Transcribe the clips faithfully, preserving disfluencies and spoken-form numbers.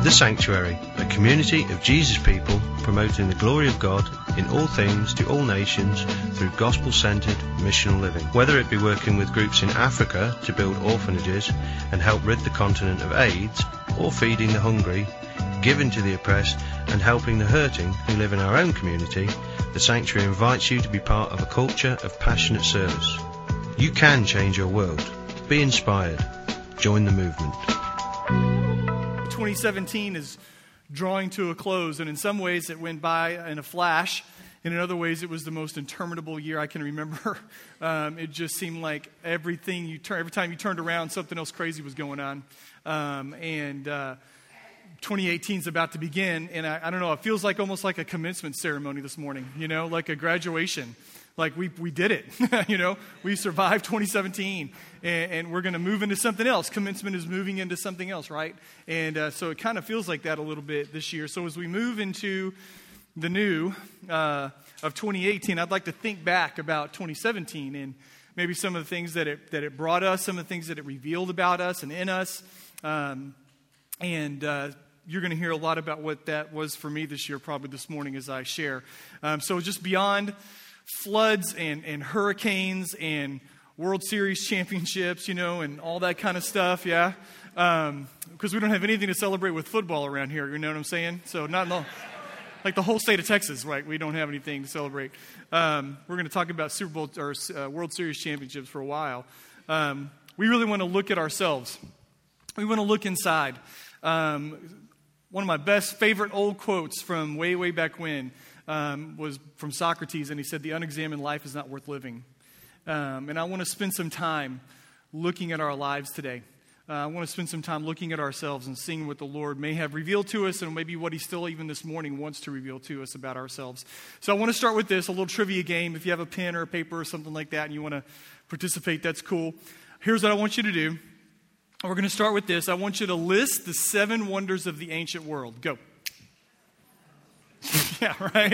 The Sanctuary, a community of Jesus people promoting the glory of God in all things to all nations through gospel-centered missional living. Whether it be working with groups in Africa to build orphanages and help rid the continent of AIDS, or feeding the hungry, giving to the oppressed and helping the hurting who live in our own community, the Sanctuary invites you to be part of a culture of passionate service. You can change your world. Be inspired. Join the movement. twenty seventeen is drawing to a close, and in some ways it went by in a flash, and in other ways it was the most interminable year I can remember. Um, it just seemed like everything you turn, every time you turned around, something else crazy was going on. Um, and uh, twenty eighteen is about to begin, and I, I don't know, it feels like almost like a commencement ceremony this morning, you know, like a graduation. Like we we did it, you know, we survived twenty seventeen, and, and we're going to move into something else. Commencement is moving into something else, right? And uh, so it kind of feels like that a little bit this year. So as we move into the new uh, of twenty eighteen, I'd like to think back about twenty seventeen and maybe some of the things that it that it brought us, some of the things that it revealed about us and in us, um, and uh, you're going to hear a lot about what that was for me this year, probably this morning as I share. Um, so just beyond floods and, and hurricanes and World Series championships, you know, and all that kind of stuff, yeah. Um, because we don't have anything to celebrate with football around here, you know what I'm saying? So not in the, like the whole state of Texas, right? We don't have anything to celebrate. Um, we're going to talk about Super Bowl or uh, World Series championships for a while. Um, we really want to look at ourselves. We want to look inside. Um, one of my best favorite old quotes from way, way back when Um, was from Socrates, and he said, "The unexamined life is not worth living." Um, and I want to spend some time looking at our lives today. Uh, I want to spend some time looking at ourselves and seeing what the Lord may have revealed to us, and maybe what He still even this morning wants to reveal to us about ourselves. So I want to start with this, a little trivia game. If you have a pen or a paper or something like that and you want to participate, that's cool. Here's what I want you to do. We're going to start with this. I want you to list the seven wonders of the ancient world. Go. Yeah, right?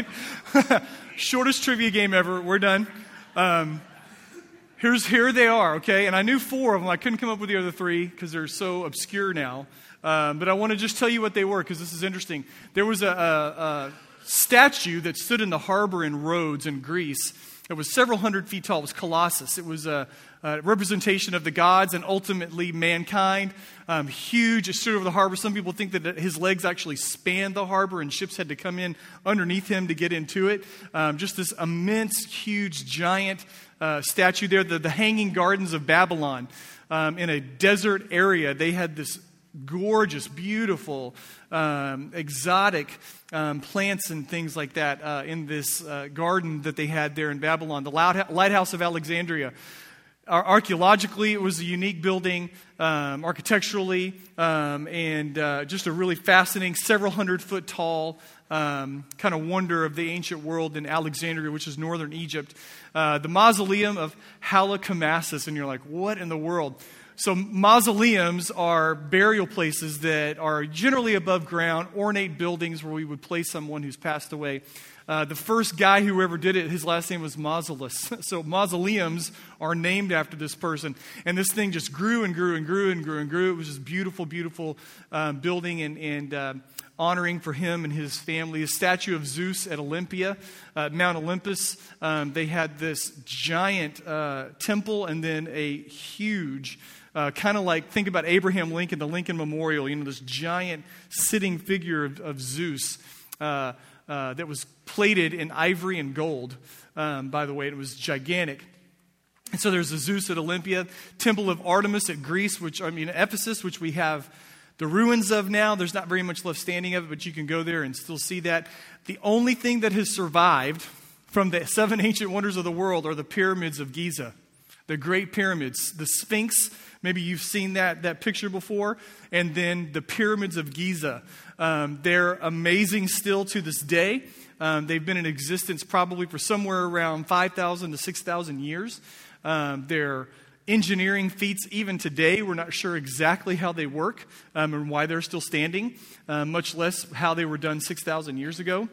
Shortest trivia game ever. We're done. Um, here's Here they are, okay? And I knew four of them. I couldn't come up with the other three because they're so obscure now. Um, but I want to just tell you what they were because this is interesting. There was a, a, a statue that stood in the harbor in Rhodes in Greece. It was several hundred feet tall. It was Colossus. It was a, a representation of the gods and ultimately mankind. Um, huge. It stood over the harbor. Some people think that his legs actually spanned the harbor and ships had to come in underneath him to get into it. Um, just this immense, huge, giant uh, statue there. The, the Hanging Gardens of Babylon um, in a desert area. They had this gorgeous, beautiful, um, exotic um, plants and things like that uh, in this uh, garden that they had there in Babylon. The Lighthouse of Alexandria. Archaeologically, it was a unique building, um, architecturally, um, and uh, just a really fascinating, several hundred foot tall um, kind of wonder of the ancient world in Alexandria, which is northern Egypt. Uh, the mausoleum of Halicarnassus, and you're like, what in the world? So mausoleums are burial places that are generally above ground, ornate buildings where we would place someone who's passed away. Uh, the first guy who ever did it, his last name was Mausolus. So mausoleums are named after this person. And this thing just grew and grew and grew and grew and grew. It was this beautiful, beautiful um, building and, and uh, honoring for him and his family. A statue of Zeus at Olympia, uh, Mount Olympus. Um, they had this giant uh, temple and then a huge Uh, kind of like, think about Abraham Lincoln, the Lincoln Memorial, you know, this giant sitting figure of, of Zeus uh, uh, that was plated in ivory and gold, um, by the way. It was gigantic. And so there's the Zeus at Olympia, Temple of Artemis at Greece, which, I mean, Ephesus, which we have the ruins of now. There's not very much left standing of it, but you can go there and still see that. The only thing that has survived from the seven ancient wonders of the world are the pyramids of Giza, the Great Pyramids, the Sphinx. Maybe you've seen that, that picture before. And then the pyramids of Giza. Um, they're amazing still to this day. Um, they've been in existence probably for somewhere around five thousand to six thousand years. Um, they're engineering feats even today. We're not sure exactly how they work um, and why they're still standing, uh, much less how they were done six thousand years ago.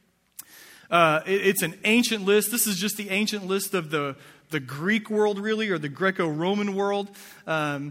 Uh, it, it's an ancient list. This is just the ancient list of the the Greek world, really, or the Greco-Roman world. Um,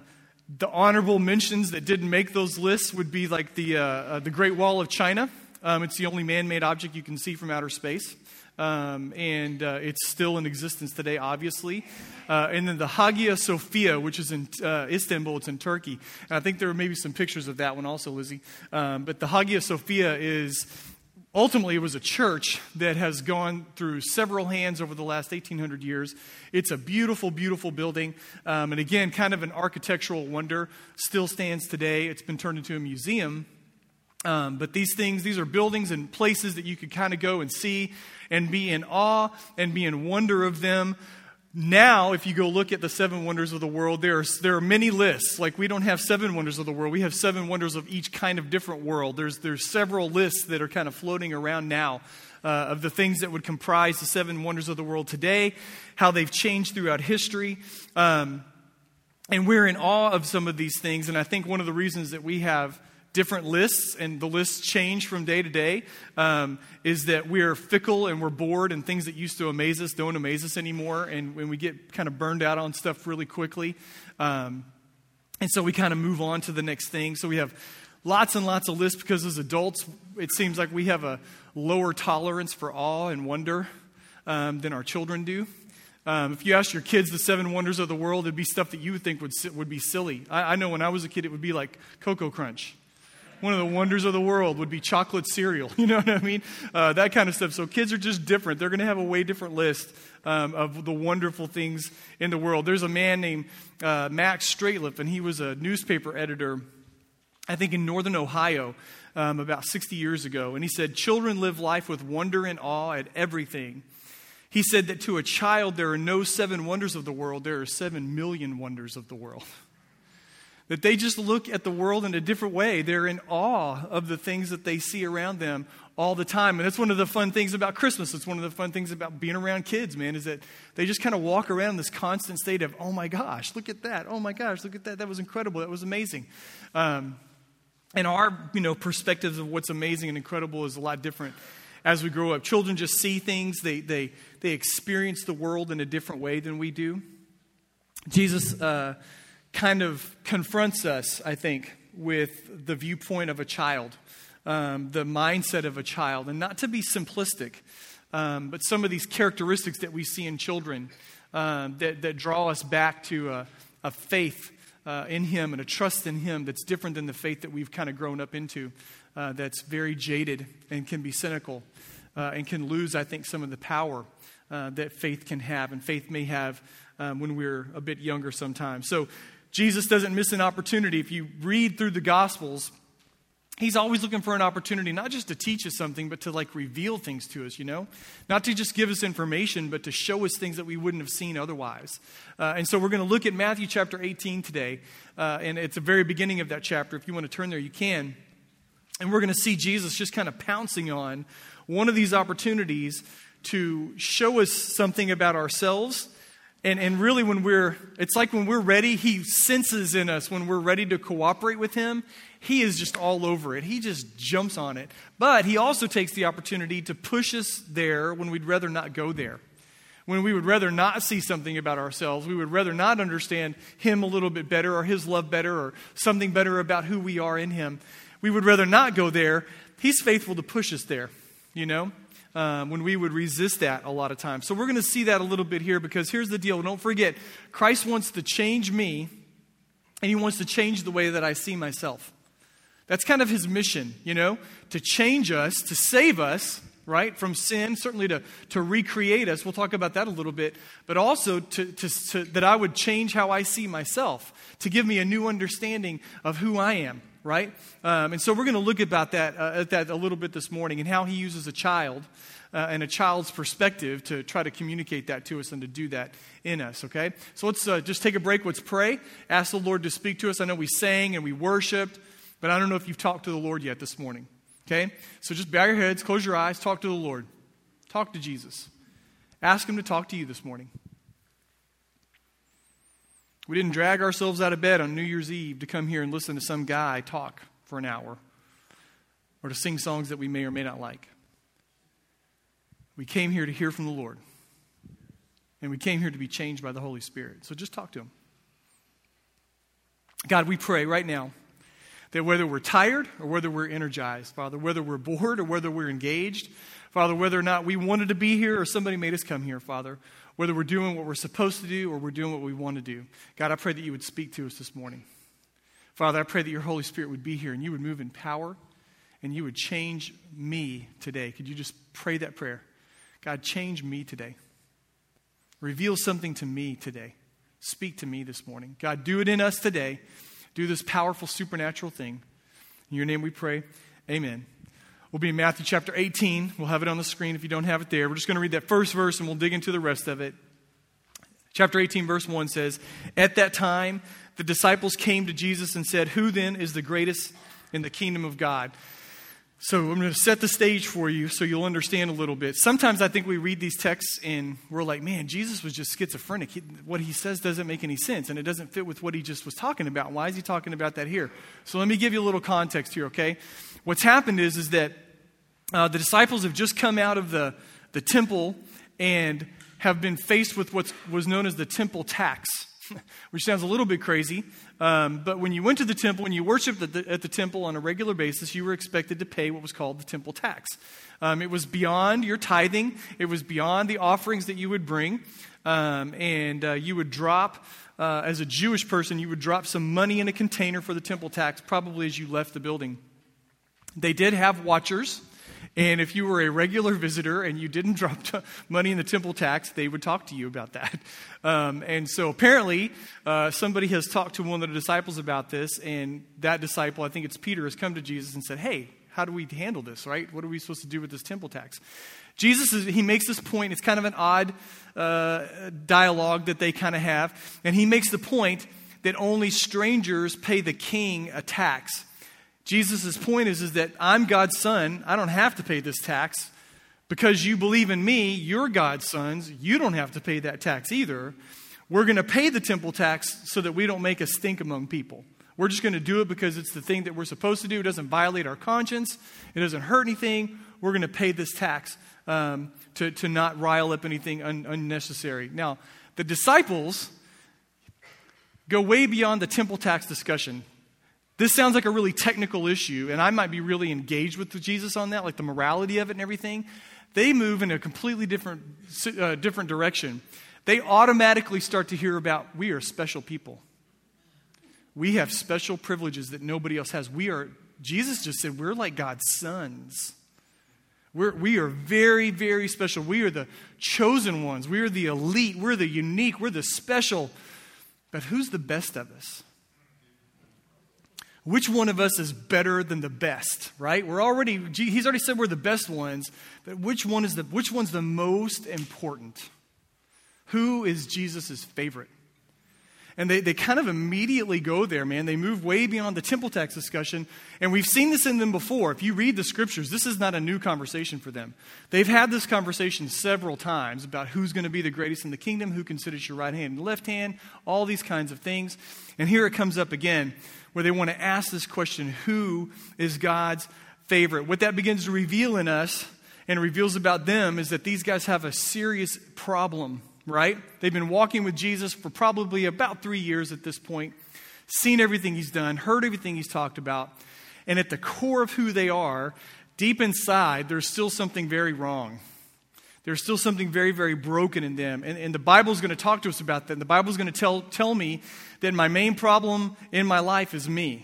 The honorable mentions that didn't make those lists would be like the uh, uh, the Great Wall of China. Um, it's the only man-made object you can see from outer space. Um, and uh, it's still in existence today, obviously. Uh, and then the Hagia Sophia, which is in uh, Istanbul, it's in Turkey. And I think there are maybe some pictures of that one also, Lizzie. Um, but the Hagia Sophia is, ultimately, it was a church that has gone through several hands over the last eighteen hundred years. It's a beautiful, beautiful building. Um, and again, kind of an architectural wonder. Still stands today. It's been turned into a museum. Um, but these things, these are buildings and places that you could kind of go and see and be in awe and be in wonder of them. Now, if you go look at the seven wonders of the world, there are, there are many lists. Like, we don't have seven wonders of the world. We have seven wonders of each kind of different world. There's, there's several lists that are kind of floating around now uh, of the things that would comprise the seven wonders of the world today, how they've changed throughout history. Um, and we're in awe of some of these things. And I think one of the reasons that we have different lists, and the lists change from day to day, um, is that we're fickle and we're bored, and things that used to amaze us don't amaze us anymore, and when we get kind of burned out on stuff really quickly. Um, and so we kind of move on to the next thing. So we have lots and lots of lists because as adults, it seems like we have a lower tolerance for awe and wonder um, than our children do. Um, if you ask your kids the seven wonders of the world, it'd be stuff that you would think would would be silly. I, I know when I was a kid, it would be like Cocoa Crunch. One of the wonders of the world would be chocolate cereal. You know what I mean? Uh, that kind of stuff. So kids are just different. They're going to have a way different list um, of the wonderful things in the world. There's a man named uh, Max Straitliff, and he was a newspaper editor, I think in northern Ohio, um, about sixty years ago. And he said, children live life with wonder and awe at everything. He said that to a child, there are no seven wonders of the world. There are seven million wonders of the world. That they just look at the world in a different way. They're in awe of the things that they see around them all the time. And that's one of the fun things about Christmas. It's one of the fun things about being around kids, man, is that they just kind of walk around in this constant state of, oh my gosh, look at that. Oh my gosh, look at that. That was incredible. That was amazing. Um, and our, you know, perspectives of what's amazing and incredible is a lot different as we grow up. Children just see things. They, they, they experience the world in a different way than we do. Jesus, uh, kind of confronts us, I think, with the viewpoint of a child, um, the mindset of a child, and not to be simplistic, um, but some of these characteristics that we see in children um, that, that draw us back to a, a faith uh, in Him and a trust in Him that's different than the faith that we've kind of grown up into, uh, that's very jaded and can be cynical uh, and can lose, I think, some of the power uh, that faith can have, and faith may have um, when we're a bit younger sometimes. So Jesus doesn't miss an opportunity. If you read through the Gospels, He's always looking for an opportunity, not just to teach us something, but to like reveal things to us, you know? Not to just give us information, but to show us things that we wouldn't have seen otherwise. Uh, and so we're going to look at Matthew chapter eighteen today. Uh, and it's the very beginning of that chapter. If you want to turn there, you can. And we're going to see Jesus just kind of pouncing on one of these opportunities to show us something about ourselves. And and really when we're, it's like when we're ready, He senses in us when we're ready to cooperate with Him. He is just all over it. He just jumps on it. But He also takes the opportunity to push us there when we'd rather not go there. When we would rather not see something about ourselves. We would rather not understand Him a little bit better, or His love better, or something better about who we are in Him. We would rather not go there. He's faithful to push us there, you know? Um, when we would resist that a lot of times. So we're going to see that a little bit here, because here's the deal. Don't forget, Christ wants to change me, and He wants to change the way that I see myself. That's kind of His mission, you know, to change us, to save us, right, from sin, certainly to, to recreate us. We'll talk about that a little bit, but also to, to, to that I would change how I see myself, to give me a new understanding of who I am. Right? Um, and so we're going to look about that, uh, at that a little bit this morning, and how He uses a child uh, and a child's perspective to try to communicate that to us and to do that in us, okay? So let's uh, just take a break. Let's pray. Ask the Lord to speak to us. I know we sang and we worshiped, but I don't know if you've talked to the Lord yet this morning, okay? So just bow your heads, close your eyes, talk to the Lord. Talk to Jesus. Ask Him to talk to you this morning. We didn't drag ourselves out of bed on New Year's Eve to come here and listen to some guy talk for an hour, or to sing songs that we may or may not like. We came here to hear from the Lord, and we came here to be changed by the Holy Spirit. So just talk to Him. God, we pray right now that whether we're tired or whether we're energized, Father, whether we're bored or whether we're engaged, Father, whether or not we wanted to be here or somebody made us come here, Father, whether we're doing what we're supposed to do or we're doing what we want to do, God, I pray that you would speak to us this morning. Father, I pray that your Holy Spirit would be here and you would move in power and you would change me today. Could you just pray that prayer? God, change me today. Reveal something to me today. Speak to me this morning. God, do it in us today. Do this powerful supernatural thing. In your name we pray. Amen. We'll be in Matthew chapter eighteen. We'll have it on the screen if you don't have it there. We're just going to read that first verse and we'll dig into the rest of it. Chapter eighteen, verse one says, "At that time, the disciples came to Jesus and said, 'Who then is the greatest in the kingdom of God?'" So I'm going to set the stage for you so you'll understand a little bit. Sometimes I think we read these texts and we're like, man, Jesus was just schizophrenic. He, what he says doesn't make any sense and it doesn't fit with what he just was talking about. Why is he talking about that here? So let me give you a little context here, okay? What's happened is, is that uh, the disciples have just come out of the, the temple and have been faced with what was known as the temple tax, which sounds a little bit crazy. Um, but when you went to the temple and you worshiped at the, at the temple on a regular basis, you were expected to pay what was called the temple tax. Um, it was beyond your tithing. It was beyond the offerings that you would bring. Um, and uh, you would drop, uh, as a Jewish person, you would drop some money in a container for the temple tax, probably as you left the building. They did have watchers. And if you were a regular visitor and you didn't drop t- money in the temple tax, they would talk to you about that. Um, and so apparently uh, somebody has talked to one of the disciples about this, and that disciple, I think it's Peter, has come to Jesus and said, hey, how do we handle this, right? What are we supposed to do with this temple tax? Jesus, is, he makes this point. It's kind of an odd uh, dialogue that they kind of have. And he makes the point that only strangers pay the king a tax. Jesus' point is, is that I'm God's son. I don't have to pay this tax. Because you believe in me, you're God's sons. You don't have to pay that tax either. We're going to pay the temple tax so that we don't make a stink among people. We're just going to do it because it's the thing that we're supposed to do. It doesn't violate our conscience. It doesn't hurt anything. We're going to pay this tax um, to, to not rile up anything un- unnecessary. Now, the disciples go way beyond the temple tax discussion. This sounds like a really technical issue, and I might be really engaged with Jesus on that, like the morality of it and everything. They move in a completely different, uh, different direction. They automatically start to hear about, we are special people. We have special privileges that nobody else has. We are, Jesus just said, we're like God's sons. We're, we are very, very special. We are the chosen ones. We are the elite. We're the unique. We're the special. But who's the best of us? Which one of us is better than the best, right? We're already, he's already said we're the best ones, but which one is the, which one's the most important? Who is Jesus' favorite? And they, they kind of immediately go there, man. They move way beyond the temple tax discussion. And we've seen this in them before. If you read the scriptures, this is not a new conversation for them. They've had this conversation several times about who's going to be the greatest in the kingdom, who can sit at your right hand and left hand, all these kinds of things. And here it comes up again, where they want to ask this question, who is God's favorite? What that begins to reveal in us and reveals about them is that these guys have a serious problem, right? They've been walking with Jesus for probably about three years at this point, seen everything he's done, heard everything he's talked about, and at the core of who they are, deep inside, there's still something very wrong. There's still something very, very broken in them. And, and the Bible's going to talk to us about that. And the Bible's going to tell, tell me that my main problem in my life is me.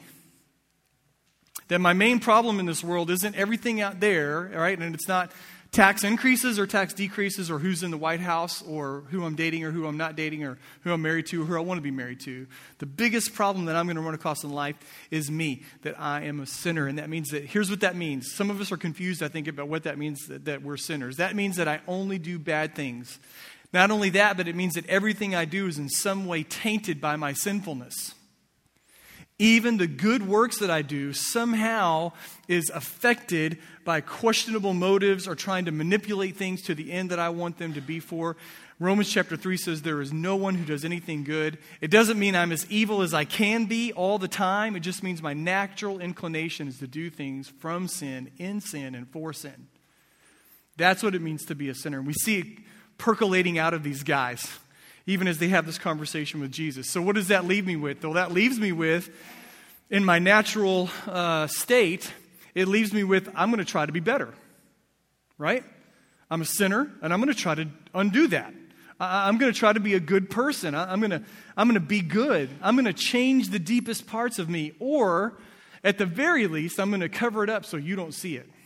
That my main problem in this world isn't everything out there, right? And it's not tax increases or tax decreases or who's in the White House or who I'm dating or who I'm not dating or who I'm married to or who I want to be married to. The biggest problem that I'm going to run across in life is me, that I am a sinner. And that means that, here's what that means. Some of us are confused, I think, about what that means, that, that we're sinners. That means that I only do bad things. Not only that, but it means that everything I do is in some way tainted by my sinfulness. Even the good works that I do somehow is affected by questionable motives or trying to manipulate things to the end that I want them to be for. Romans chapter three says there is no one who does anything good. It doesn't mean I'm as evil as I can be all the time. It just means my natural inclination is to do things from sin, in sin, and for sin. That's what it means to be a sinner. And we see it percolating out of these guys. even as they have this conversation with Jesus. So what does that leave me with? Well, that leaves me with, in my natural uh, state, it leaves me with, I'm going to try to be better, right? I'm a sinner, and I'm going to try to undo that. I, I'm going to try to be a good person. I, I'm going to I'm going to be good. I'm going to change the deepest parts of me, or at the very least, I'm going to cover it up so you don't see it.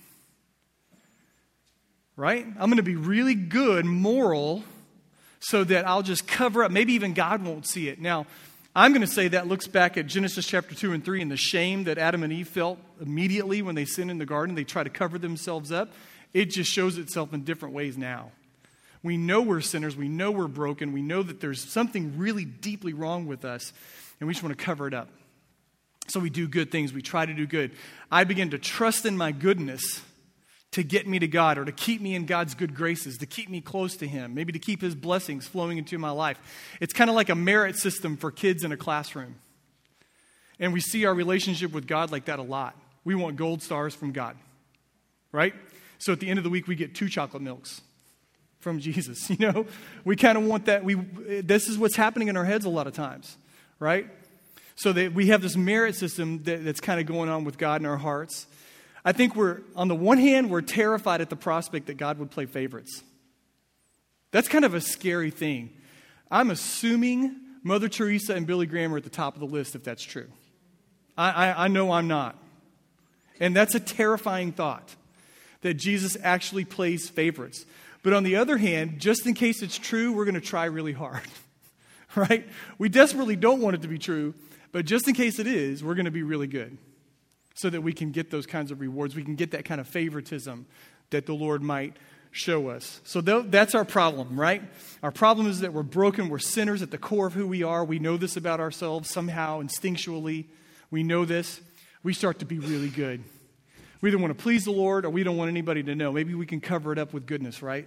Right? I'm going to be really good, moral, so that I'll just cover up. Maybe even God won't see it. Now, I'm going to say that looks back at Genesis chapter two and three and the shame that Adam and Eve felt immediately when they sinned in the garden. They try to cover themselves up. It just shows itself in different ways now. We know we're sinners. We know we're broken. We know that there's something really deeply wrong with us, and we just want to cover it up. So we do good things. We try to do good. I begin to trust in my goodness to get me to God, or to keep me in God's good graces, to keep me close to Him, maybe to keep His blessings flowing into my life. It's kind of like a merit system for kids in a classroom. And we see our relationship with God like that a lot. We want gold stars from God, right? So at the end of the week, we get two chocolate milks from Jesus. You know, we kind of want that. We this is what's happening in our heads a lot of times, right? So that we have this merit system that, that's kind of going on with God in our hearts. I think we're, on the one hand, we're terrified at the prospect that God would play favorites. That's kind of a scary thing. I'm assuming Mother Teresa and Billy Graham are at the top of the list if that's true. I, I, I know I'm not. And that's a terrifying thought, that Jesus actually plays favorites. But on the other hand, just in case it's true, we're going to try really hard, right? We desperately don't want it to be true, but just in case it is, we're going to be really good so that we can get those kinds of rewards. We can get that kind of favoritism that the Lord might show us. So th- that's our problem, right? Our problem is that we're broken. We're sinners at the core of who we are. We know this about ourselves somehow, instinctually. We know this. We start to be really good. We either want to please the Lord or we don't want anybody to know. Maybe we can cover it up with goodness, right?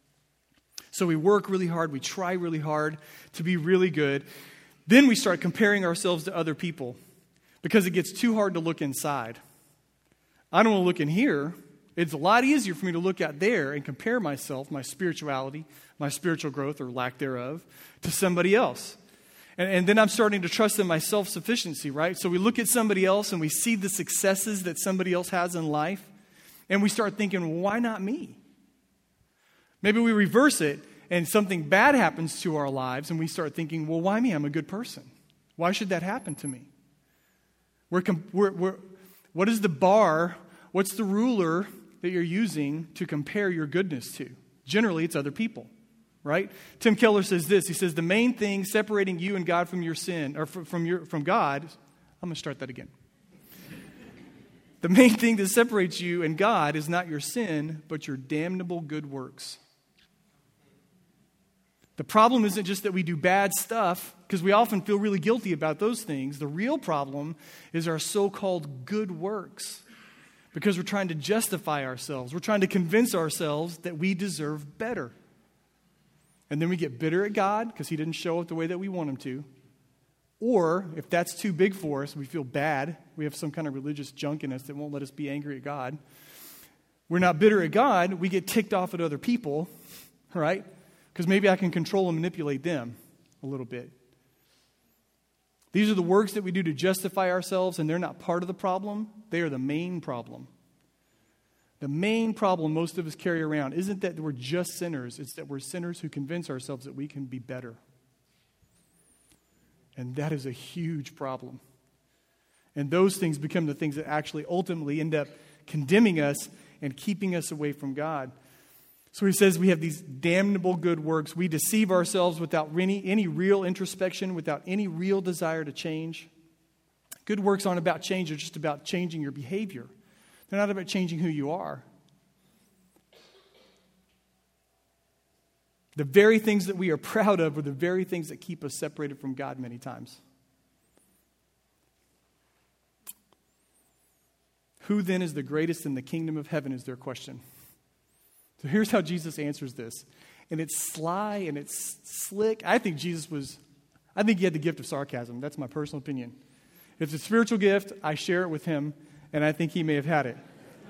So we work really hard. We try really hard to be really good. Then we start comparing ourselves to other people because it gets too hard to look inside. I don't want to look in here. It's a lot easier for me to look out there and compare myself, my spirituality, my spiritual growth or lack thereof, to somebody else. And, and then I'm starting to trust in my self-sufficiency, right? So we look at somebody else and we see the successes that somebody else has in life, and we start thinking, why not me? Maybe we reverse it and something bad happens to our lives and we start thinking, well, why me? I'm a good person. Why should that happen to me? We're, we're, we're, what is the bar? What's the ruler that you're using to compare your goodness to? Generally, it's other people, right? Tim Keller says this. He says, the main thing separating you and God from your sin, or from, your, from God, I'm going to start that again. The main thing that separates you and God is not your sin, but your damnable good works. The problem isn't just that we do bad stuff, because we often feel really guilty about those things. The real problem is our so-called good works, because we're trying to justify ourselves. We're trying to convince ourselves that we deserve better. And then we get bitter at God because He didn't show up the way that we want Him to. Or, if that's too big for us, we feel bad. We have some kind of religious junk in us that won't let us be angry at God. We're not bitter at God. We get ticked off at other people, right? Because maybe I can control and manipulate them a little bit. These are the works that we do to justify ourselves, and they're not part of the problem. They are the main problem. The main problem most of us carry around isn't that we're just sinners. It's that we're sinners who convince ourselves that we can be better. And that is a huge problem. And those things become the things that actually ultimately end up condemning us and keeping us away from God. So he says we have these damnable good works. We deceive ourselves without any, any real introspection, without any real desire to change. Good works aren't about change. They're just about changing your behavior. They're not about changing who you are. The very things that we are proud of are the very things that keep us separated from God many times. Who then is the greatest in the kingdom of heaven is their question. So here's how Jesus answers this. And it's sly and it's slick. I think Jesus was, I think he had the gift of sarcasm. That's my personal opinion. If it's a spiritual gift, I share it with him, and I think he may have had it.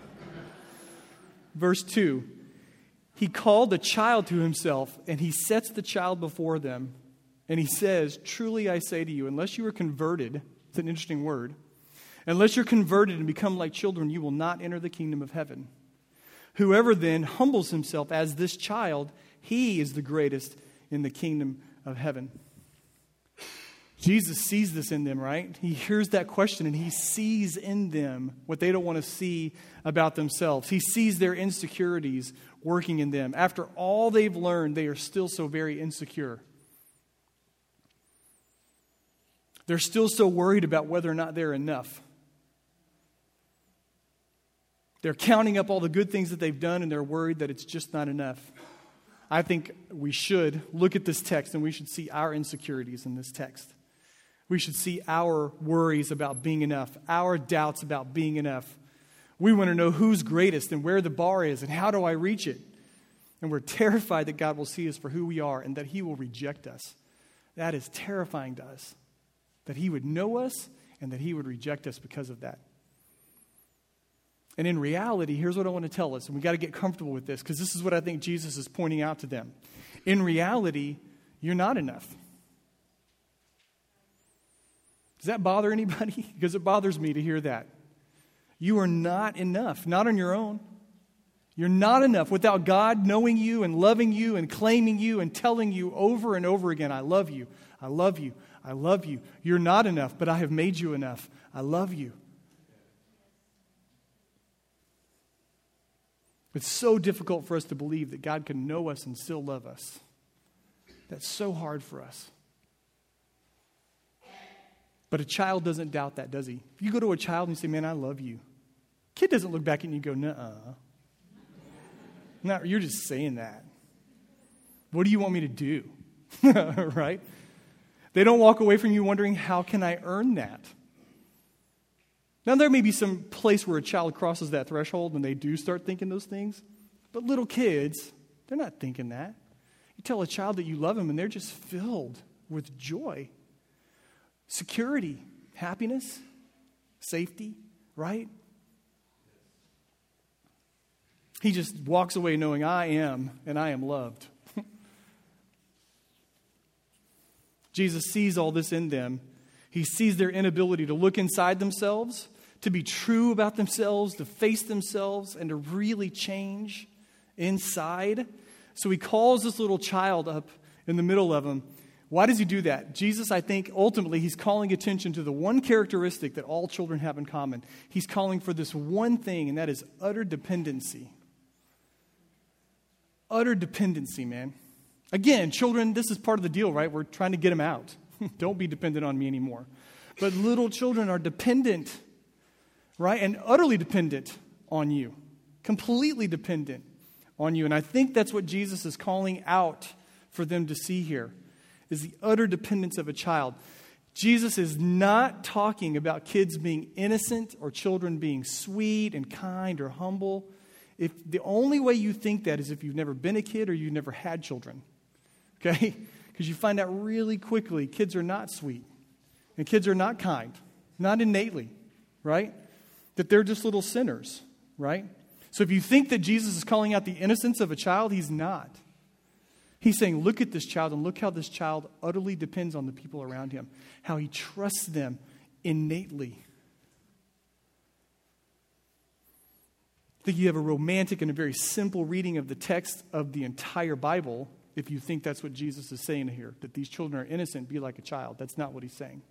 Verse two, he called a child to himself, and he sets the child before them. And he says, truly I say to you, unless you are converted, it's an interesting word, unless you're converted and become like children, you will not enter the kingdom of heaven. Whoever then humbles himself as this child, he is the greatest in the kingdom of heaven. Jesus sees this in them, right? He hears that question and he sees in them what they don't want to see about themselves. He sees their insecurities working in them. After all they've learned, they are still so very insecure. They're still so worried about whether or not they're enough. They're counting up all the good things that they've done and they're worried that it's just not enough. I think we should look at this text and we should see our insecurities in this text. We should see our worries about being enough, our doubts about being enough. We want to know who's greatest and where the bar is and how do I reach it. And we're terrified that God will see us for who we are and that he will reject us. That is terrifying to us. That he would know us and that he would reject us because of that. And in reality, here's what I want to tell us, and we got to get comfortable with this because this is what I think Jesus is pointing out to them. In reality, you're not enough. Does that bother anybody? Because it bothers me to hear that. You are not enough, not on your own. You're not enough without God knowing you and loving you and claiming you and telling you over and over again, I love you, I love you, I love you. You're not enough, but I have made you enough. I love you. It's so difficult for us to believe that God can know us and still love us. That's so hard for us. But a child doesn't doubt that, does he? If you go to a child and you say, man, I love you. Kid doesn't look back at you and go, nuh-uh. No, you're just saying that. What do you want me to do? Right? They don't walk away from you wondering, how can I earn that? Now, there may be some place where a child crosses that threshold and they do start thinking those things. But little kids, they're not thinking that. You tell a child that you love them and they're just filled with joy. Security, happiness, safety, right? He just walks away knowing I am and I am loved. Jesus sees all this in them. He sees their inability to look inside themselves, to be true about themselves, to face themselves, and to really change inside. So he calls this little child up in the middle of them. Why does he do that? Jesus, I think, ultimately, he's calling attention to the one characteristic that all children have in common. He's calling for this one thing, and that is utter dependency. Utter dependency, man. Again, children, this is part of the deal, right? We're trying to get them out. Don't be dependent on me anymore. But little children are dependent, right? And utterly dependent on you. Completely dependent on you. And I think that's what Jesus is calling out for them to see here. Is the utter dependence of a child. Jesus is not talking about kids being innocent or children being sweet and kind or humble. If the only way you think that is if you've never been a kid or you've never had children. Okay? Because you find out really quickly kids are not sweet. And kids are not kind. Not innately. Right? That they're just little sinners. Right? So if you think that Jesus is calling out the innocence of a child, he's not. He's saying, look at this child and look how this child utterly depends on the people around him. How he trusts them innately. I think you have a romantic and a very simple reading of the text of the entire Bible if you think that's what Jesus is saying here. That these children are innocent, be like a child. That's not what he's saying.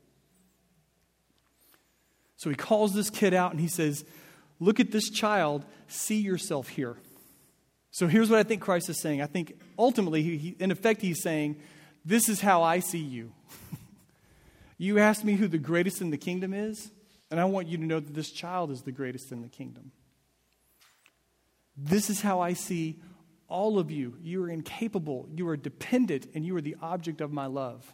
So he calls this kid out and he says, look at this child, see yourself here. So here's what I think Christ is saying. I think ultimately, he, he, in effect, he's saying, this is how I see you. You asked me who the greatest in the kingdom is, and I want you to know that this child is the greatest in the kingdom. This is how I see all of you. You are incapable, you are dependent, and you are the object of my love.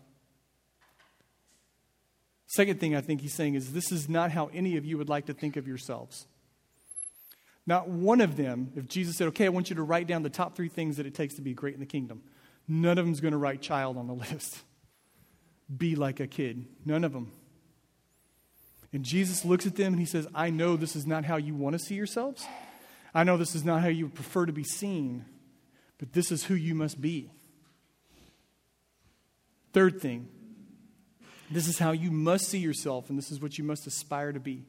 Second thing I think he's saying is this is not how any of you would like to think of yourselves. Not one of them, if Jesus said, okay, I want you to write down the top three things that it takes to be great in the kingdom, none of them is going to write child on the list. Be like a kid. None of them. And Jesus looks at them and he says, I know this is not how you want to see yourselves. I know this is not how you would prefer to be seen, but this is who you must be. Third thing, this is how you must see yourself, and this is what you must aspire to be.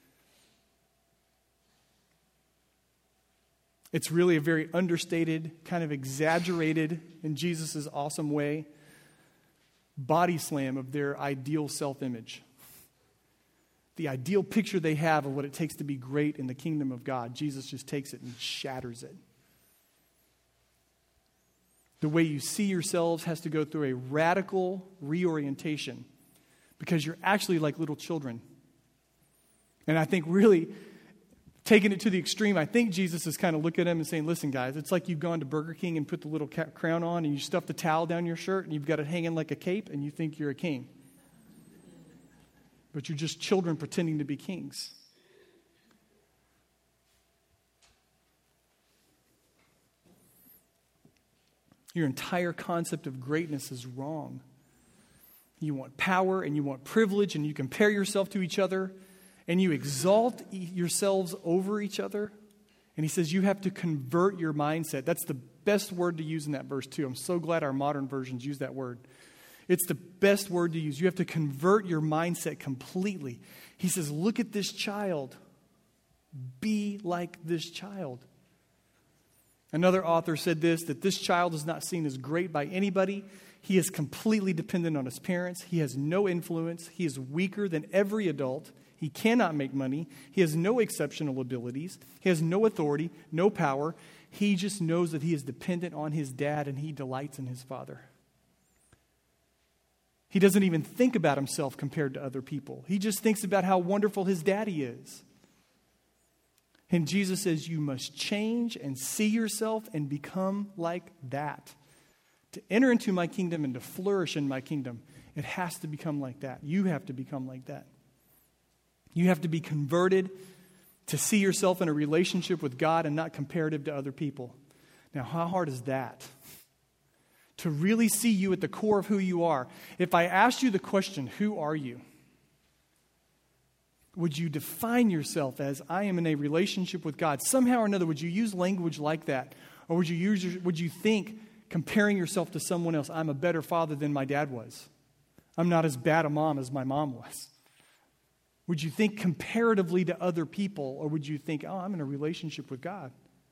It's really a very understated, kind of exaggerated, in Jesus' awesome way, body slam of their ideal self-image. The ideal picture they have of what it takes to be great in the kingdom of God, Jesus just takes it and shatters it. The way you see yourselves has to go through a radical reorientation because you're actually like little children. And I think really, taking it to the extreme, I think Jesus is kind of looking at them and saying, listen, guys, it's like you've gone to Burger King and put the little ca- crown on and you stuff the towel down your shirt and you've got it hanging like a cape and you think you're a king. But you're just children pretending to be kings. Your entire concept of greatness is wrong. You want power and you want privilege and you compare yourself to each other and you exalt e- yourselves over each other. And he says you have to convert your mindset. That's the best word to use in that verse too. I'm so glad our modern versions use that word. It's the best word to use. You have to convert your mindset completely. He says, look at this child. Be like this child. Another author said this, that this child is not seen as great by anybody. He is completely dependent on his parents. He has no influence. He is weaker than every adult. He cannot make money. He has no exceptional abilities. He has no authority, no power. He just knows that he is dependent on his dad and he delights in his father. He doesn't even think about himself compared to other people. He just thinks about how wonderful his daddy is. And Jesus says you must change and see yourself and become like that. To enter into my kingdom and to flourish in my kingdom, it has to become like that. You have to become like that. You have to be converted to see yourself in a relationship with God and not comparative to other people. Now, how hard is that? To really see you at the core of who you are. If I asked you the question, who are you? Would you define yourself as, I am in a relationship with God? Somehow or another, would you use language like that? Or would you use, would you think, comparing yourself to someone else, I'm a better father than my dad was. I'm not as bad a mom as my mom was. Would you think comparatively to other people, or would you think, oh, I'm in a relationship with God?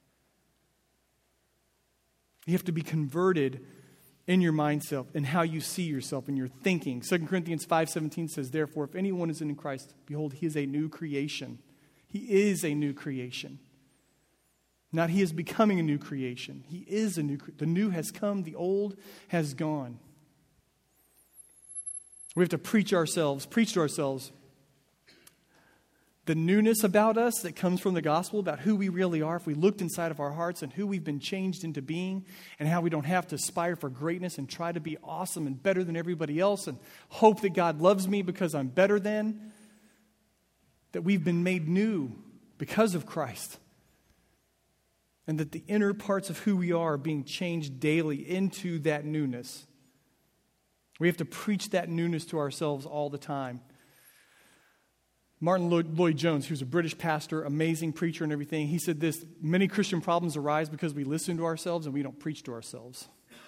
You have to be converted in your mindset and how you see yourself and your thinking. Second Corinthians five seventeen says, therefore, if anyone is in Christ, behold, he is a new creation. He is a new creation. Not he is becoming a new creation. He is a new creation. The new has come, the old has gone. We have to preach ourselves, preach to ourselves the newness about us that comes from the gospel, about who we really are, if we looked inside of our hearts and who we've been changed into being, and how we don't have to aspire for greatness and try to be awesome and better than everybody else and hope that God loves me because I'm better than, that we've been made new because of Christ, and that the inner parts of who we are are being changed daily into that newness. We have to preach that newness to ourselves all the time. Martin Lloyd-Jones, who's a British pastor, amazing preacher and everything, he said this, many Christian problems arise because we listen to ourselves and we don't preach to ourselves.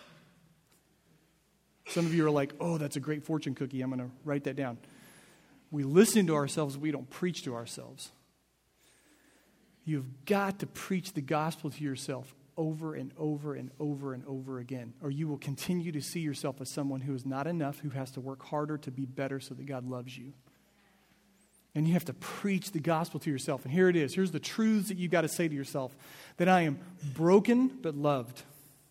Some of you are like, oh, that's a great fortune cookie. I'm going to write that down. We listen to ourselves, we don't preach to ourselves. You've got to preach the gospel to yourself over and over and over and over again, or you will continue to see yourself as someone who is not enough, who has to work harder to be better so that God loves you. And you have to preach the gospel to yourself. And here it is. Here's the truths that you got to say to yourself. That I am broken but loved.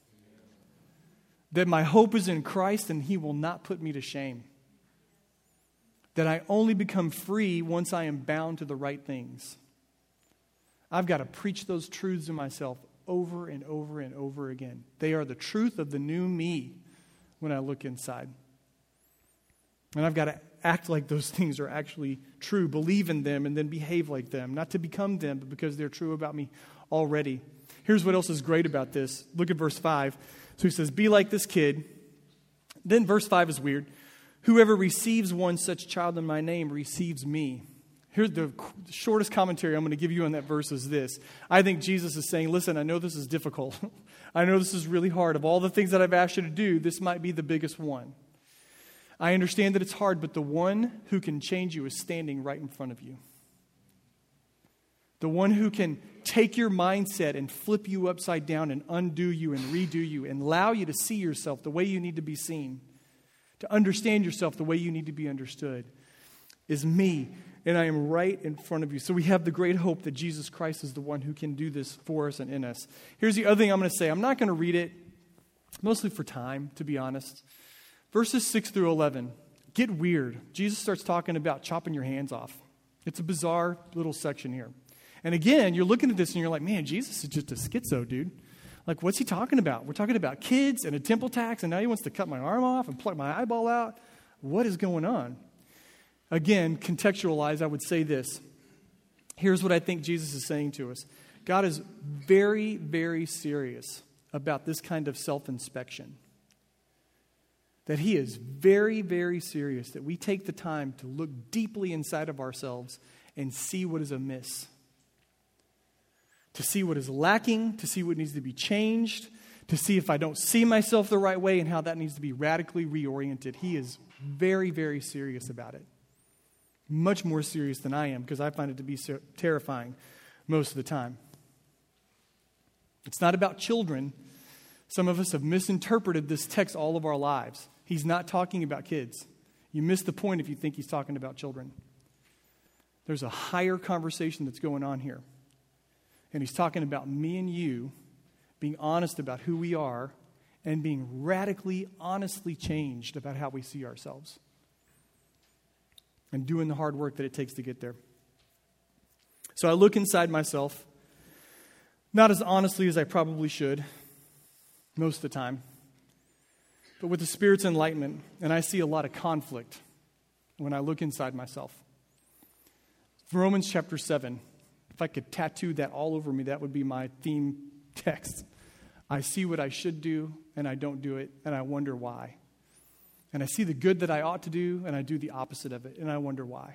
That my hope is in Christ and he will not put me to shame. That I only become free once I am bound to the right things. I've got to preach those truths to myself over and over and over again. They are the truth of the new me when I look inside. And I've got to act like those things are actually true, believe in them, and then behave like them. Not to become them, but because they're true about me already. Here's what else is great about this. Look at verse five. So he says, be like this kid. Then verse five is weird. Whoever receives one such child in my name receives me. Here's the shortest commentary I'm going to give you on that verse is this. I think Jesus is saying, listen, I know this is difficult. I know this is really hard. Of all the things that I've asked you to do, this might be the biggest one. I understand that it's hard, but the one who can change you is standing right in front of you. The one who can take your mindset and flip you upside down and undo you and redo you and allow you to see yourself the way you need to be seen, to understand yourself the way you need to be understood, is me. And I am right in front of you. So we have the great hope that Jesus Christ is the one who can do this for us and in us. Here's the other thing I'm going to say. I'm not going to read it, mostly for time, to be honest. Verses six through eleven get weird. Jesus starts talking about chopping your hands off. It's a bizarre little section here. And again, you're looking at this and you're like, man, Jesus is just a schizo, dude. Like, what's he talking about? We're talking about kids and a temple tax, and now he wants to cut my arm off and pluck my eyeball out. What is going on? Again, contextualized, I would say this. Here's what I think Jesus is saying to us. God is very, very serious about this kind of self-inspection. That he is very, very serious that we take the time to look deeply inside of ourselves and see what is amiss. To see what is lacking, to see what needs to be changed, to see if I don't see myself the right way and how that needs to be radically reoriented. He is very, very serious about it. Much more serious than I am, because I find it to be so terrifying most of the time. It's not about children. Some of us have misinterpreted this text all of our lives. He's not talking about kids. You miss the point if you think he's talking about children. There's a higher conversation that's going on here. And he's talking about me and you being honest about who we are and being radically, honestly changed about how we see ourselves. And doing the hard work that it takes to get there. So I look inside myself, not as honestly as I probably should, most of the time, but with the Spirit's enlightenment, and I see a lot of conflict when I look inside myself. Romans chapter seven, if I could tattoo that all over me, that would be my theme text. I see what I should do, and I don't do it, and I wonder why. And I see the good that I ought to do, and I do the opposite of it, and I wonder why.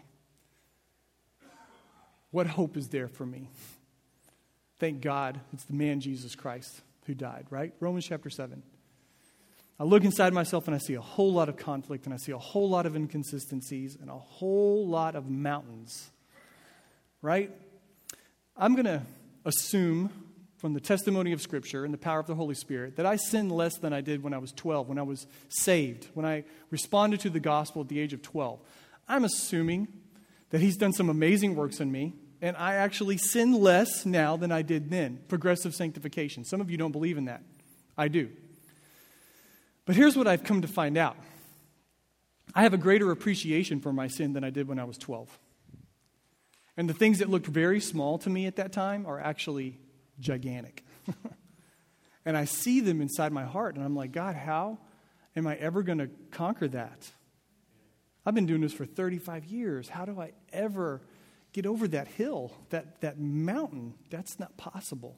What hope is there for me? Thank God it's the man Jesus Christ who died, right? Romans chapter seven. I look inside myself and I see a whole lot of conflict, and I see a whole lot of inconsistencies and a whole lot of mountains, right? I'm going to assume from the testimony of Scripture and the power of the Holy Spirit that I sinned less than I did when I was twelve, when I was saved, when I responded to the gospel at the age of twelve. I'm assuming that he's done some amazing works in me, and I actually sin less now than I did then. Progressive sanctification. Some of you don't believe in that. I do. But here's what I've come to find out. I have a greater appreciation for my sin than I did when I was twelve. And the things that looked very small to me at that time are actually gigantic. And I see them inside my heart, and I'm like, God, how am I ever going to conquer that? I've been doing this for thirty-five years. How do I ever get over that hill, that, that mountain? That's not possible.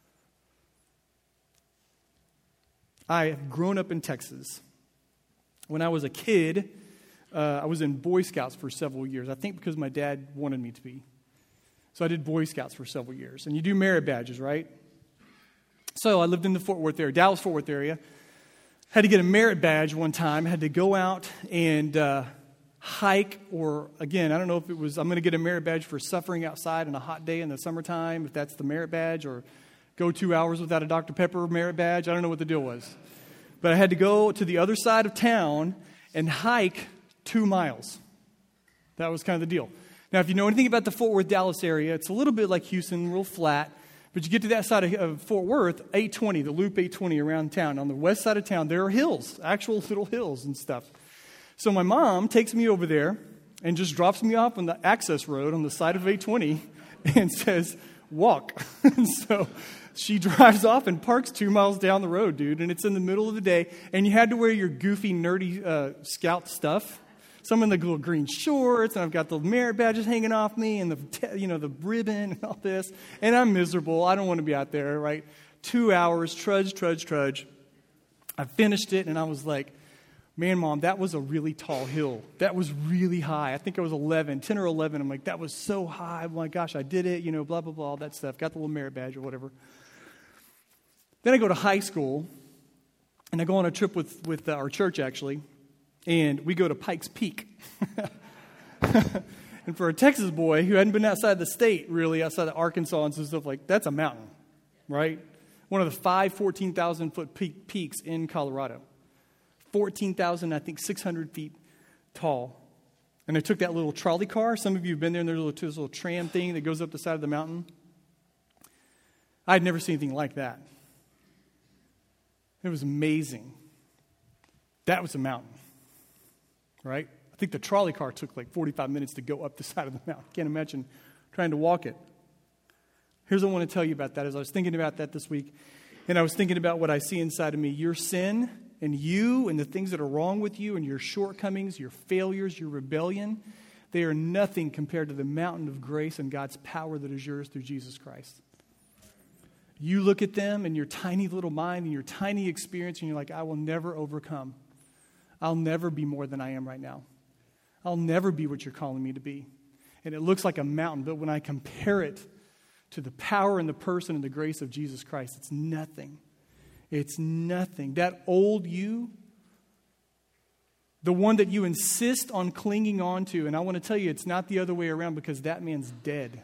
I have grown up in Texas. When I was a kid, uh, I was in Boy Scouts for several years. I think because my dad wanted me to be. So I did Boy Scouts for several years. And you do merit badges, right? So I lived in the Fort Worth area, Dallas-Fort Worth area. Had to get a merit badge one time. Had to go out and uh, hike, or again, I don't know if it was, I'm going to get a merit badge for suffering outside on a hot day in the summertime, if that's the merit badge, or go two hours without a Doctor Pepper merit badge. I don't know what the deal was. But I had to go to the other side of town and hike two miles. That was kind of the deal. Now, if you know anything about the Fort Worth, Dallas area, it's a little bit like Houston, real flat. But you get to that side of, of Fort Worth, eight twenty, the Loop eight twenty around town. On the west side of town, there are hills, actual little hills and stuff. So my mom takes me over there and just drops me off on the access road on the side of eight twenty and says, walk. And so she drives off and parks two miles down the road, dude. And it's in the middle of the day. And you had to wear your goofy, nerdy uh, scout stuff. Some in the little green shorts, and I've got the merit badges hanging off me, and the you know the ribbon and all this, and I'm miserable. I don't want to be out there, right? Two hours, trudge, trudge, trudge. I finished it, and I was like, man, Mom, that was a really tall hill. That was really high. I think I was eleven, ten or eleven. I'm like, that was so high. Oh my gosh, I did it, you know, blah, blah, blah, all that stuff. Got the little merit badge or whatever. Then I go to high school, and I go on a trip with, with our church, actually. and we go to Pikes Peak. And for a Texas boy who hadn't been outside the state, really, outside of Arkansas and some stuff like, that's a mountain, right? One of the five fourteen thousand foot peak peaks in Colorado. fourteen thousand, I think, six hundred feet tall. And I took that little trolley car. Some of you have been there, and there's a little, this little tram thing that goes up the side of the mountain. I'd never seen anything like that. It was amazing. That was a mountain, right? I think the trolley car took like forty-five minutes to go up the side of the mountain. Can't imagine trying to walk it. Here's what I want to tell you about that. As I was thinking about that this week, and I was thinking about what I see inside of me. Your sin and you and the things that are wrong with you and your shortcomings, your failures, your rebellion, they are nothing compared to the mountain of grace and God's power that is yours through Jesus Christ. You look at them and your tiny little mind and your tiny experience, and you're like, I will never overcome. I'll never be more than I am right now. I'll never be what you're calling me to be. And it looks like a mountain, but when I compare it to the power and the person and the grace of Jesus Christ, it's nothing. It's nothing. That old you, the one that you insist on clinging on to, and I want to tell you, it's not the other way around, because that man's dead.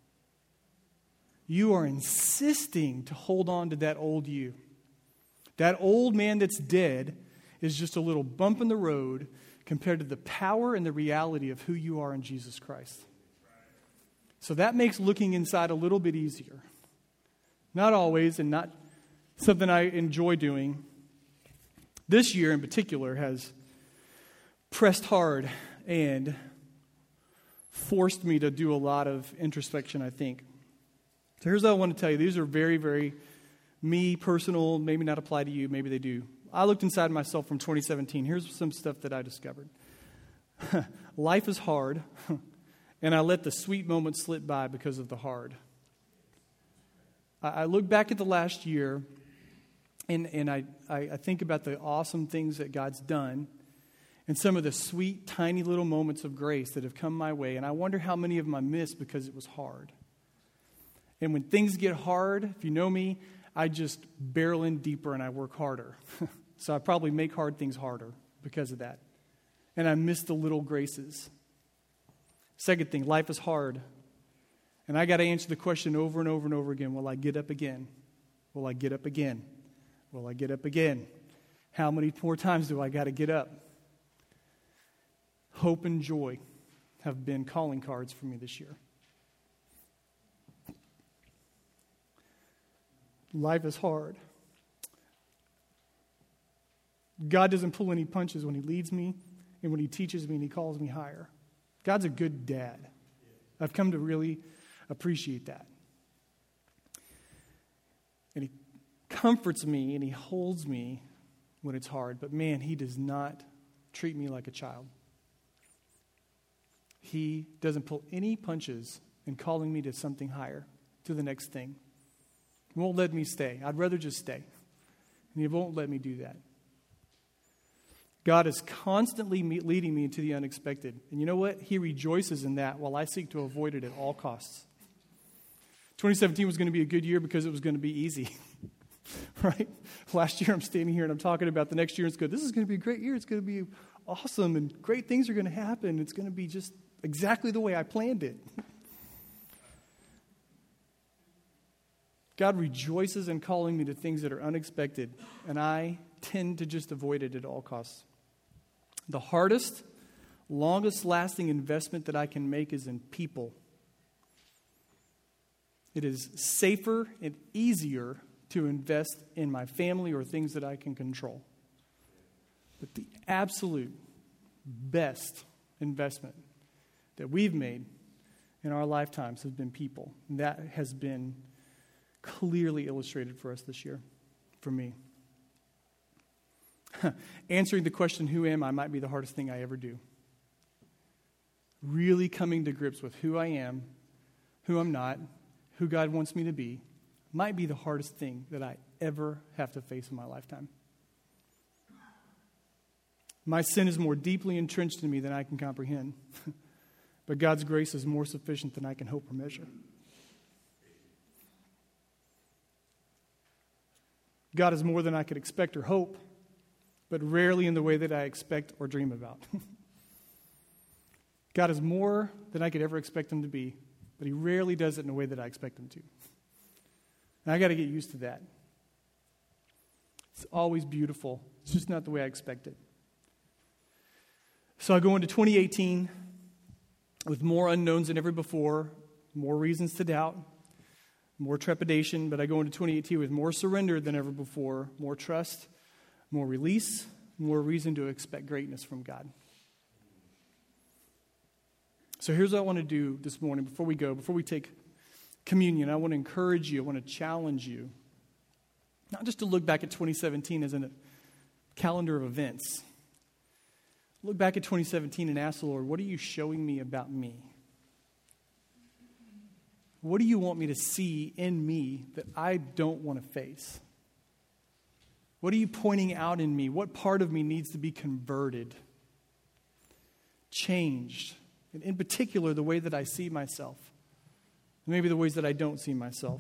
You are insisting to hold on to that old you. That old man that's dead is just a little bump in the road compared to the power and the reality of who you are in Jesus Christ. So that makes looking inside a little bit easier. Not always, and not something I enjoy doing. This year in particular has pressed hard and forced me to do a lot of introspection, I think. So here's what I want to tell you. These are very, very me, personal, maybe not apply to you, maybe they do. I looked inside myself from twenty seventeen. Here's some stuff that I discovered. Life is hard, and I let the sweet moments slip by because of the hard. I, I look back at the last year, and, and I, I, I think about the awesome things that God's done, and some of the sweet, tiny little moments of grace that have come my way, and I wonder how many of them I missed because it was hard. And when things get hard, if you know me, I just barrel in deeper and I work harder. So I probably make hard things harder because of that. And I miss the little graces. Second thing, life is hard. And I got to answer the question over and over and over again, will I get up again? Will I get up again? Will I get up again? How many more times do I got to get up? Hope and joy have been calling cards for me this year. Life is hard. God doesn't pull any punches when he leads me and when he teaches me and he calls me higher. God's a good dad. I've come to really appreciate that. And he comforts me and he holds me when it's hard. But man, he does not treat me like a child. He doesn't pull any punches in calling me to something higher, to the next thing. He won't let me stay. I'd rather just stay. And he won't let me do that. God is constantly me- leading me into the unexpected. And you know what? He rejoices in that while I seek to avoid it at all costs. twenty seventeen was going to be a good year because it was going to be easy. Right? Last year I'm standing here and I'm talking about the next year. And it's good. This is going to be a great year. It's going to be awesome and great things are going to happen. It's going to be just exactly the way I planned it. God rejoices in calling me to things that are unexpected, and I tend to just avoid it at all costs. The hardest, longest lasting investment that I can make is in people. It is safer and easier to invest in my family or things that I can control. But the absolute best investment that we've made in our lifetimes has been people. And that has been clearly illustrated for us this year, for me. Answering the question, who am I, might be the hardest thing I ever do. Really coming to grips with who I am, who I'm not, who God wants me to be, might be the hardest thing that I ever have to face in my lifetime. My sin is more deeply entrenched in me than I can comprehend. But God's grace is more sufficient than I can hope or measure. God is more than I could expect or hope. but rarely in the way that I expect or dream about. God is more than I could ever expect him to be, but he rarely does it in a way that I expect him to. And I got to get used to that. It's always beautiful. It's just not the way I expect it. So I go into twenty eighteen with more unknowns than ever before, more reasons to doubt, more trepidation, but I go into twenty eighteen with more surrender than ever before, more trust, more release, more reason to expect greatness from God. So here's what I want to do this morning before we go, before we take communion. I want to encourage you, I want to challenge you, not just to look back at twenty seventeen as a calendar of events. Look back at twenty seventeen and ask the Lord, what are you showing me about me? What do you want me to see in me that I don't want to face? What are you pointing out in me? What part of me needs to be converted, changed? And in particular, the way that I see myself. Maybe the ways that I don't see myself.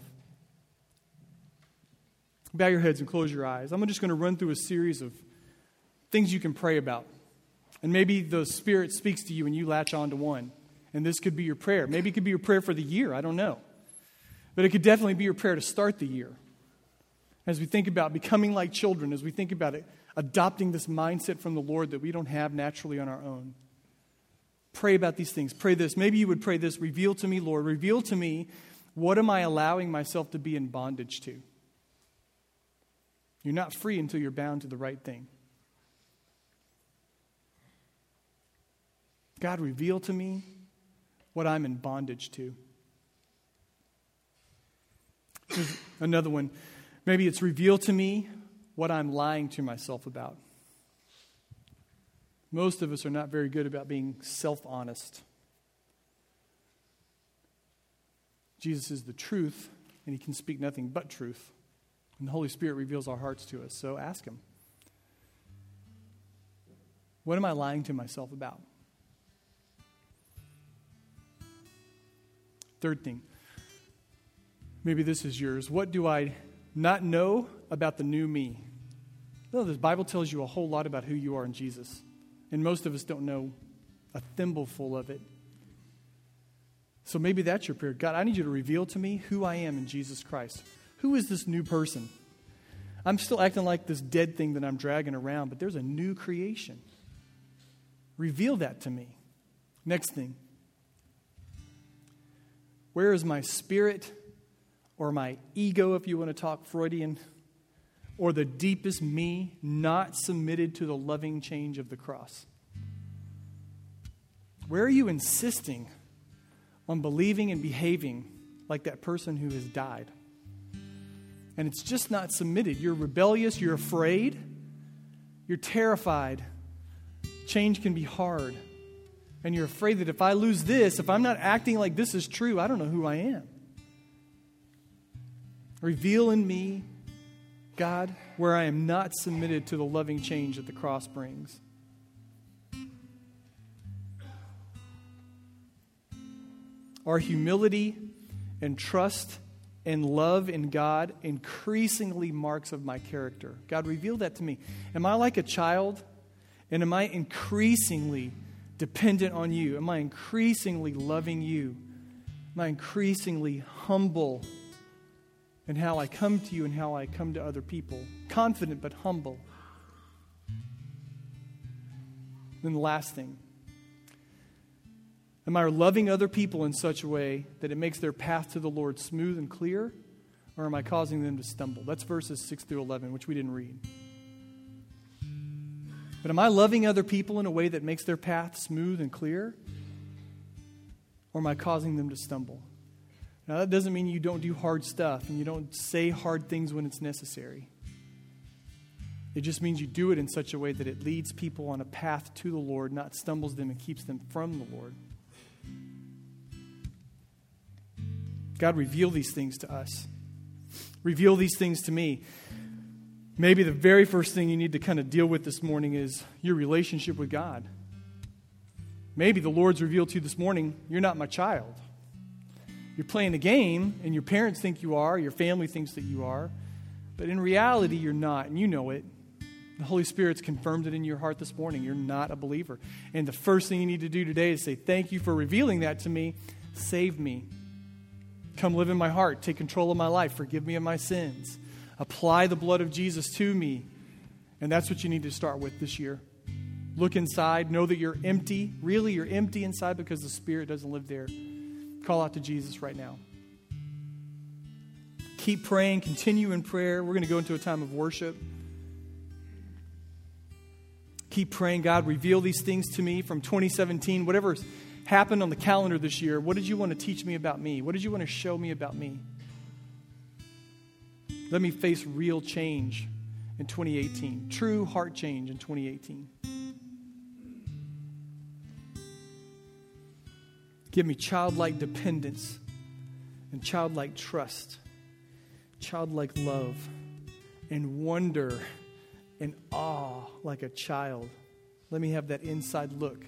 Bow your heads and close your eyes. I'm just going to run through a series of things you can pray about. And maybe the Spirit speaks to you and you latch on to one. And this could be your prayer. Maybe it could be your prayer for the year. I don't know. But it could definitely be your prayer to start the year. As we think about becoming like children, as we think about it, adopting this mindset from the Lord that we don't have naturally on our own. Pray about these things. Pray this. Maybe you would pray this. Reveal to me, Lord. Reveal to me, what am I allowing myself to be in bondage to? You're not free until you're bound to the right thing. God, reveal to me what I'm in bondage to. Here's another one. Maybe it's reveal to me what I'm lying to myself about. Most of us are not very good about being self-honest. Jesus is the truth, and he can speak nothing but truth. And the Holy Spirit reveals our hearts to us, so ask him. What am I lying to myself about? Third thing, maybe this is yours. What do I not know about the new me? No, the Bible tells you a whole lot about who you are in Jesus. And most of us don't know a thimbleful of it. So maybe that's your prayer. God, I need you to reveal to me who I am in Jesus Christ. Who is this new person? I'm still acting like this dead thing that I'm dragging around, but there's a new creation. Reveal that to me. Next thing. Where is my spirit or my ego, if you want to talk Freudian, or the deepest me not submitted to the loving change of the cross? Where are you insisting on believing and behaving like that person who has died? And it's just not submitted. You're rebellious, you're afraid, you're terrified. Change can be hard. And you're afraid that if I lose this, if I'm not acting like this is true, I don't know who I am. Reveal in me, God, where I am not submitted to the loving change that the cross brings. Are humility and trust and love in God increasingly marks of my character? God, reveal that to me. Am I like a child? And am I increasingly dependent on you? Am I increasingly loving you? Am I increasingly humble in how I come to you and how I come to other people? Confident but humble. Then the last thing. Am I loving other people in such a way that it makes their path to the Lord smooth and clear? Or am I causing them to stumble? That's verses six through eleven, which we didn't read. But am I loving other people in a way that makes their path smooth and clear? Or am I causing them to stumble? Now, that doesn't mean you don't do hard stuff and you don't say hard things when it's necessary. It just means you do it in such a way that it leads people on a path to the Lord, not stumbles them and keeps them from the Lord. God, reveal these things to us. Reveal these things to me. Maybe the very first thing you need to kind of deal with this morning is your relationship with God. Maybe the Lord's revealed to you this morning, you're not my child. You're playing a game, and your parents think you are, your family thinks that you are, but in reality, you're not, and you know it. The Holy Spirit's confirmed it in your heart this morning. You're not a believer. And the first thing you need to do today is say, thank you for revealing that to me. Save me. Come live in my heart. Take control of my life. Forgive me of my sins. Apply the blood of Jesus to me. And that's what you need to start with this year. Look inside. Know that you're empty. Really, you're empty inside because the Spirit doesn't live there. Call out to Jesus right now. Keep praying. Continue in prayer. We're going to go into a time of worship. Keep praying. God, reveal these things to me from twenty seventeen. Whatever's happened on the calendar this year, what did you want to teach me about me? What did you want to show me about me? Let me face real change in twenty eighteen. True heart change in twenty eighteen. Give me childlike dependence and childlike trust, childlike love and wonder and awe like a child. Let me have that inside look.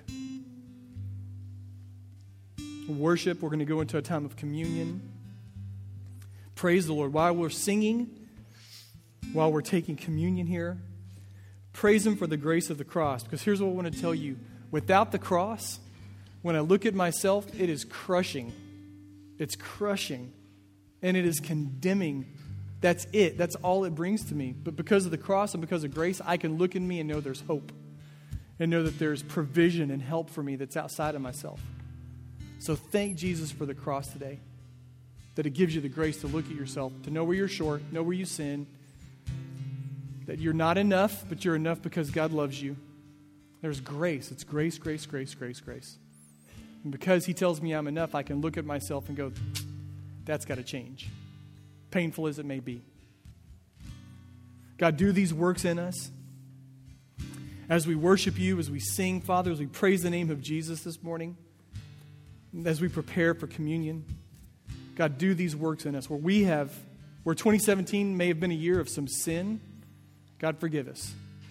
Worship, we're going to go into a time of communion. Praise the Lord. While we're singing, while we're taking communion here, praise Him for the grace of the cross. Because here's what I want to tell you. Without the cross, when I look at myself, it is crushing. It's crushing. And it is condemning. That's it. That's all it brings to me. But because of the cross and because of grace, I can look in me and know there's hope. And know that there's provision and help for me that's outside of myself. So thank Jesus for the cross today. That it gives you the grace to look at yourself, to know where you're short, know where you sin. That you're not enough, but you're enough because God loves you. There's grace. It's grace, grace, grace, grace, grace. And because He tells me I'm enough, I can look at myself and go, that's got to change. Painful as it may be. God, do these works in us. As we worship You, as we sing, Father, as we praise the name of Jesus this morning, as we prepare for communion, God, do these works in us. Where we have, where twenty seventeen may have been a year of some sin, God, forgive us.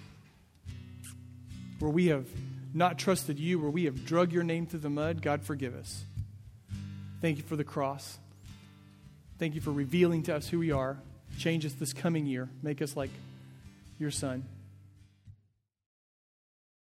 Where we have not trusted You, where we have drug Your name through the mud, God, forgive us. Thank You for the cross. Thank You for revealing to us who we are. Change us this coming year. Make us like Your Son.